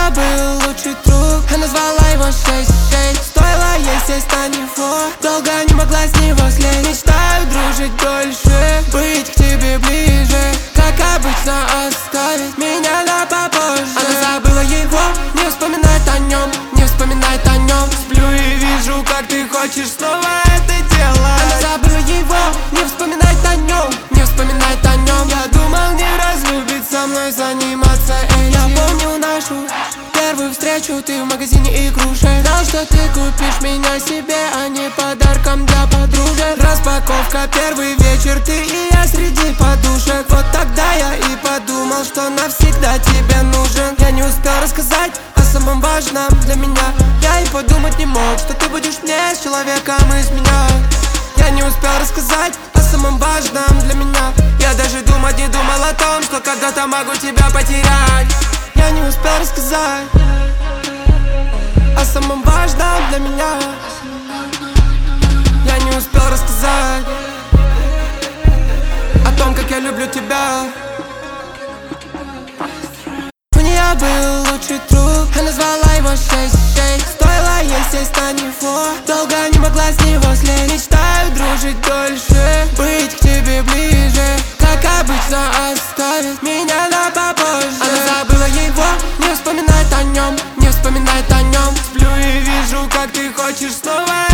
нее был лучший друг, она звала его 666. Стоило ей сесть на него, долго не могла с него слезть. Мечтаю дружить дольше, быть к тебе ближе, как обычно оставить меня на попозже. Она забыла его, не вспоминает о нем, не вспоминает о нем. Сплю и вижу, как ты хочешь снова это делать. Она забыла его, не вспоминает о нем, не вспоминает о нем. Я думал, не разлюбит со мной заниматься этим. Я помню нашу первую встречу, ты в магазине игрушек. Знал, что ты купишь меня себе, а не подарком для подружек. Распаковка, первый вечер, ты и я среди подушек. Вот тогда я и подумал, что навсегда тебе нужен. Я не успел рассказать о самом важном для меня. Я и подумать не мог, что ты будешь мне с человеком из меня. Я не успел рассказать о самом важном для меня. Я даже думать не думал о том, что когда-то могу тебя потерять. Я не успел рассказать о самом важном для меня. Я не успел рассказать о том, как я люблю тебя. У нее был лучший друг, она звала его 666. Стоило ей сесть на него, долго не могла с него слезть. Мечтаю дружить дольше, быть к тебе ближе, как обычно оставить меня на попозже. Она забыла его, не вспоминает о нем, не вспоминает о нем. Сплю и вижу, как ты хочешь снова